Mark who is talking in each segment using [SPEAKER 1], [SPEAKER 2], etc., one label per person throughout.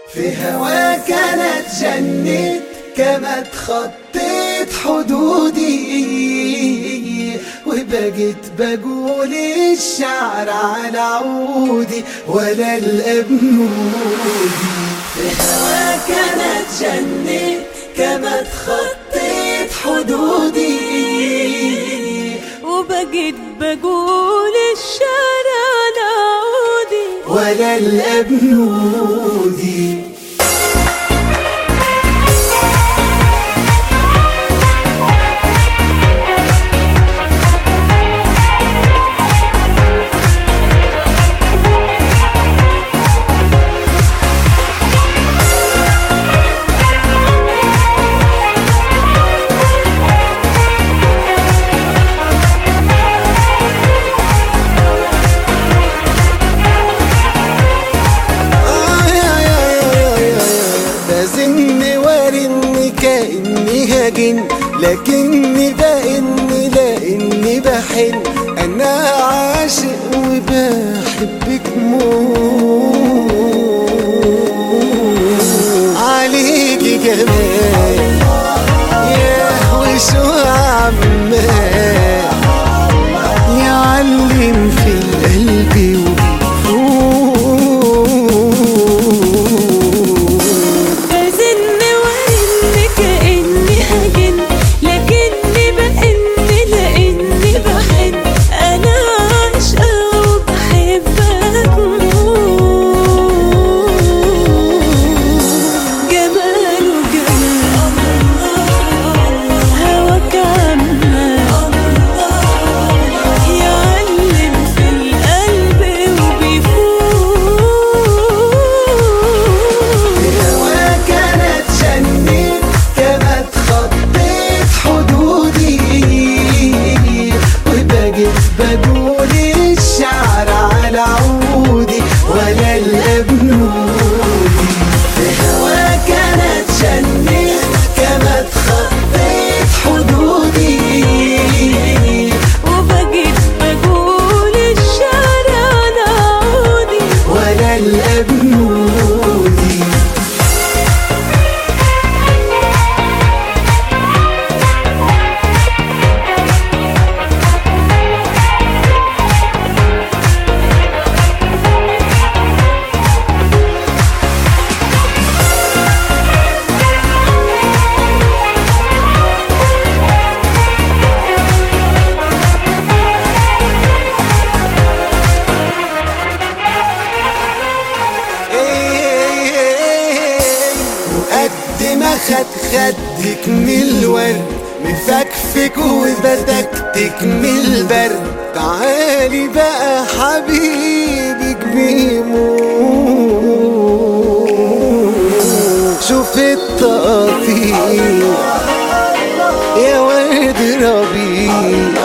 [SPEAKER 1] في هواك انا اتجنيت كما اتخطيت حدودي، وبقيت بقول الشعر على عودي ولا الابنودي. في هواك انا اتجنيت كما اتخطيت حدودي،
[SPEAKER 2] وبقيت بقول الشعر على عودي
[SPEAKER 1] ولا الابنودي. لكني بإني لإني بحن، أنا عاشق وبحبك موت. عليكي جمال يا وشو عمال يعلم في القلب بقول الشعر على عودي ولا الابنودي. في هواك انا اتجنيت كما اتخطيت حدودي،
[SPEAKER 2] وبقيت بقول الشعر على عودي
[SPEAKER 1] ولا الابنودي. خدك من الورد مفكفك وبدكتك من البرد. تعالي بقى حبيبك بيموت. شوف التقاطيع يا ورد ربيع،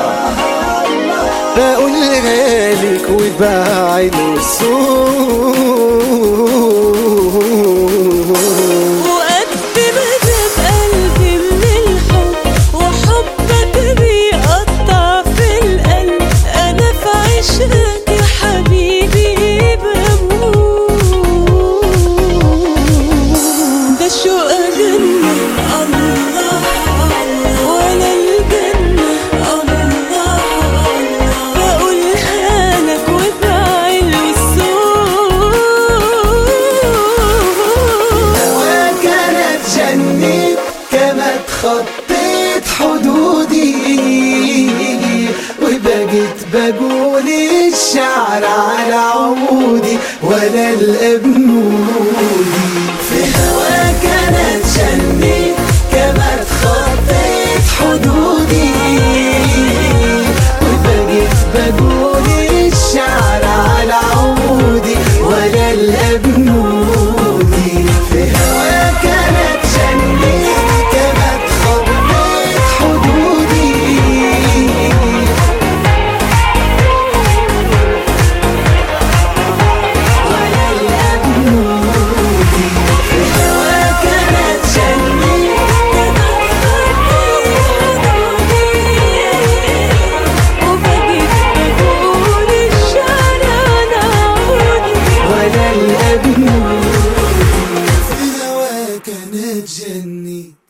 [SPEAKER 1] بقولها لك وبعين الصوت. خطيت حدودي وبقيت بقول الشعر على عودي ولا الابنودي. في هواك انا اتجنيت كما اتخطيت حدودي، وبقيت بقول الشعر على عودي ولا الابنودي. في هواك انا اتجنيت الابن كانت جني.